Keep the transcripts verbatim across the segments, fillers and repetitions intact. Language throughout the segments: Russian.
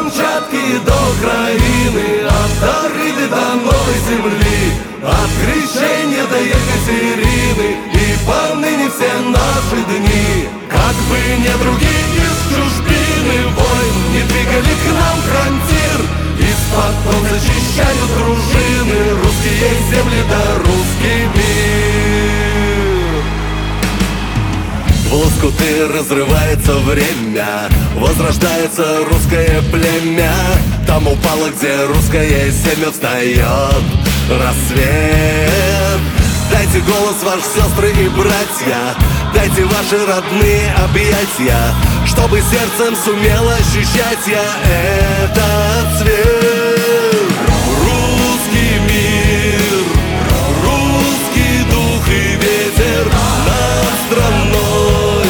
Камчатки до Украины, от Тариды до Новой Земли, от Крещения до Екатерины и поныне все наши дни. Как бы недруги из чужбины войн не двигали к нам фронтир, из-под ног защищают дружины русские земли да русский мир. В лоскуты разрывается время, возрождается русское племя. Там упало, где русское семя встает рассвет. Дайте голос, ваши сестры и братья, дайте ваши родные объятия, чтобы сердцем сумел ощущать я этот цвет. Русский мир, русский дух и ветер над страной,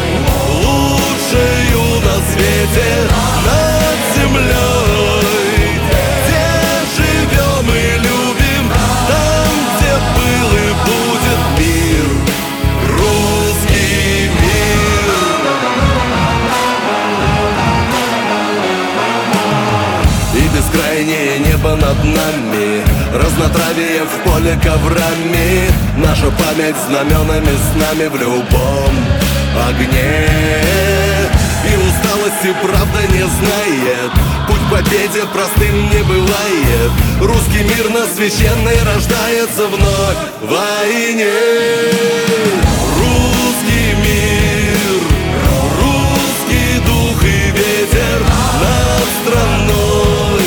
лучшею на свете, над землей, где живем и любим, там, где был и будет мир. Русский мир. И бескрайнее небо над нами, разнотравие в поле коврами, наша память знаменами с нами в любом огне. И усталости правда не знает, путь к победе простым не бывает. Русский мир на священной рождается вновь в войне. Русский мир, русский дух и ветер над страной,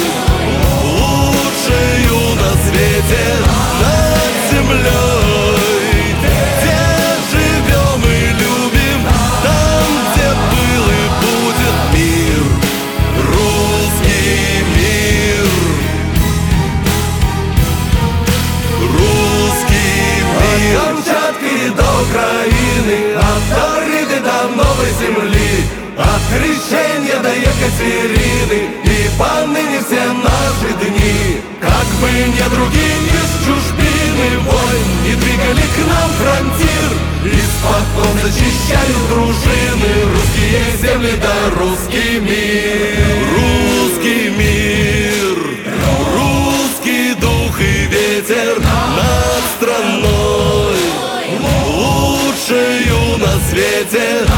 лучшею на свете, над землей, где живем и любим, там, где был и будет мир. Русский мир, русский мир. От Камчатки до Украины, от Тариды до Новой Земли, от Крещения до Екатерины и поныне все наши дни. Как бы недруги из чужбины войн не двигали к нам фронтир, из-под ног защищают дружины русские земли да русский мир. Русский мир, русский дух и ветер над страной, лучшею на свете,